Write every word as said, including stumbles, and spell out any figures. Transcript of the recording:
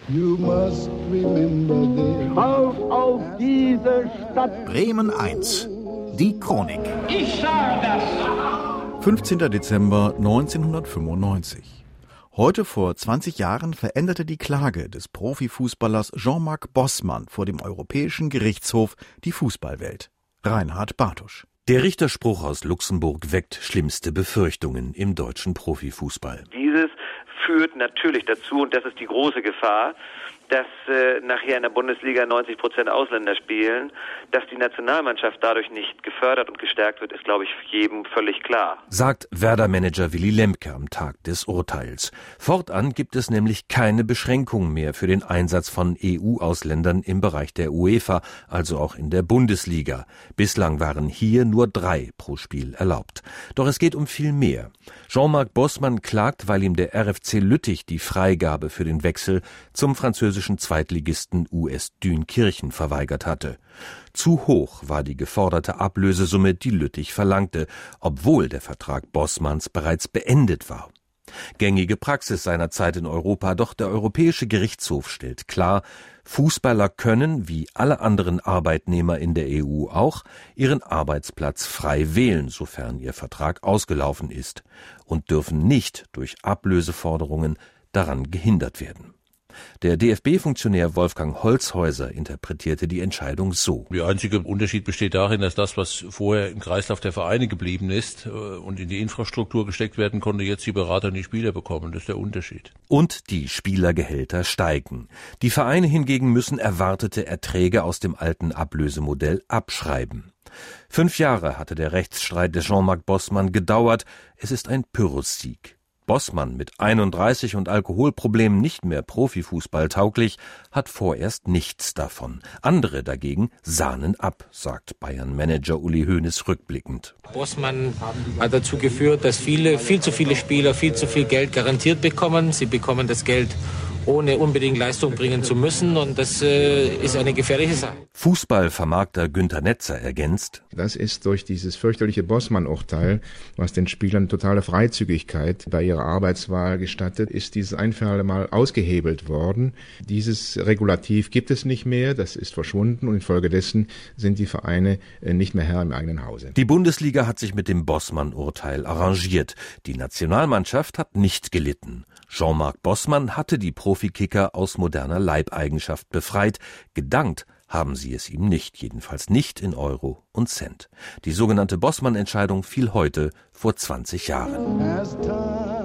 You must remember this. Schaut auf diese Stadt. Bremen eins. Die Chronik. Ich sage das. fünfzehnter Dezember neunzehnhundertfünfundneunzig. Heute vor zwanzig Jahren veränderte die Klage des Profifußballers Jean-Marc Bossmann vor dem Europäischen Gerichtshof die Fußballwelt. Reinhard Bartusch. Der Richterspruch aus Luxemburg weckt schlimmste Befürchtungen im deutschen Profifußball. Dieses führt natürlich dazu, und das ist die große Gefahr, dass äh, nachher in der Bundesliga neunzig Prozent Ausländer spielen. Dass die Nationalmannschaft dadurch nicht gefördert und gestärkt wird, ist, glaube ich, jedem völlig klar. Sagt Werder-Manager Willy Lemke am Tag des Urteils. Fortan gibt es nämlich keine Beschränkungen mehr für den Einsatz von E U-Ausländern im Bereich der UEFA, also auch in der Bundesliga. Bislang waren hier nur drei pro Spiel erlaubt. Doch es geht um viel mehr. Jean-Marc Bossmann klagt, weil ihm der R F C Lüttich die Freigabe für den Wechsel zum französischen Zweitligisten U S Dünkirchen verweigert hatte. Zu hoch war die geforderte Ablösesumme, die Lüttich verlangte, obwohl der Vertrag Bossmanns bereits beendet war. Gängige Praxis seiner Zeit in Europa, doch der Europäische Gerichtshof stellt klar, Fußballer können, wie alle anderen Arbeitnehmer in der E U auch, ihren Arbeitsplatz frei wählen, sofern ihr Vertrag ausgelaufen ist, und dürfen nicht durch Ablöseforderungen daran gehindert werden. Der D F B-Funktionär Wolfgang Holzhäuser interpretierte die Entscheidung so. Der einzige Unterschied besteht darin, dass das, was vorher im Kreislauf der Vereine geblieben ist und in die Infrastruktur gesteckt werden konnte, jetzt die Berater und die Spieler bekommen. Das ist der Unterschied. Und die Spielergehälter steigen. Die Vereine hingegen müssen erwartete Erträge aus dem alten Ablösemodell abschreiben. Fünf Jahre hatte der Rechtsstreit des Jean-Marc Bossmann gedauert. Es ist ein Pyrrhussieg. Bossmann, mit einunddreißig und Alkoholproblemen nicht mehr Profifußball tauglich, hat vorerst nichts davon. Andere dagegen sahnen ab, sagt Bayern-Manager Uli Hoeneß rückblickend. Bossmann hat dazu geführt, dass viele, viel zu viele Spieler viel zu viel Geld garantiert bekommen. Sie bekommen das Geld ohne unbedingt Leistung bringen zu müssen, und das äh, ist eine gefährliche Sache. Fußballvermarkter Günther Netzer ergänzt: Das ist durch dieses fürchterliche Bossmann-Urteil, was den Spielern totale Freizügigkeit bei ihrer Arbeitswahl gestattet, ist dieses ein für alle Mal ausgehebelt worden. Dieses Regulativ gibt es nicht mehr, das ist verschwunden, und infolgedessen sind die Vereine nicht mehr Herr im eigenen Hause. Die Bundesliga hat sich mit dem Bossmann-Urteil arrangiert. Die Nationalmannschaft hat nicht gelitten. Jean-Marc Bossmann hatte die Profikicker aus moderner Leibeigenschaft befreit. Gedankt haben sie es ihm nicht, jedenfalls nicht in Euro und Cent. Die sogenannte Bossmann-Entscheidung fiel heute vor zwanzig Jahren.